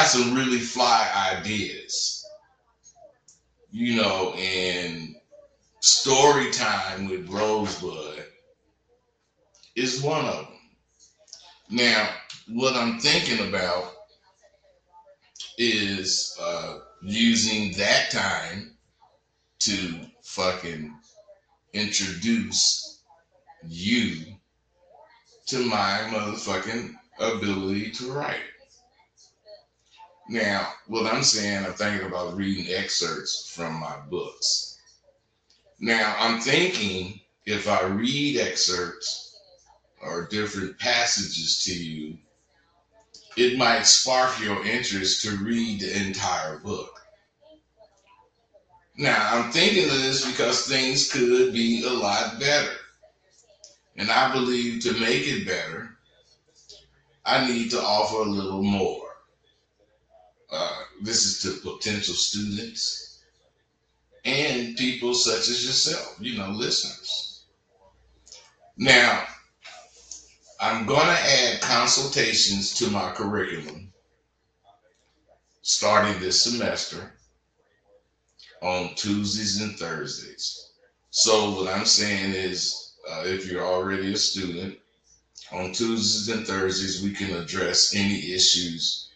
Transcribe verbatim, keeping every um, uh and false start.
got some really fly ideas, you know, and story time with Rosebud is one of them. Now, what I'm thinking about is uh, using that time to fucking introduce you to my motherfucking ability to write. Now, what I'm saying, I'm thinking about reading excerpts from my books. Now, I'm thinking if I read excerpts or different passages to you, it might spark your interest to read the entire book. Now, I'm thinking of this because things could be a lot better. And I believe to make it better, I need to offer a little more. Uh, this is to potential students and people such as yourself, you know, listeners. Now, I'm going to add consultations to my curriculum starting this semester on Tuesdays and Thursdays. So, what I'm saying is, uh, if you're already a student, on Tuesdays and Thursdays, we can address any issues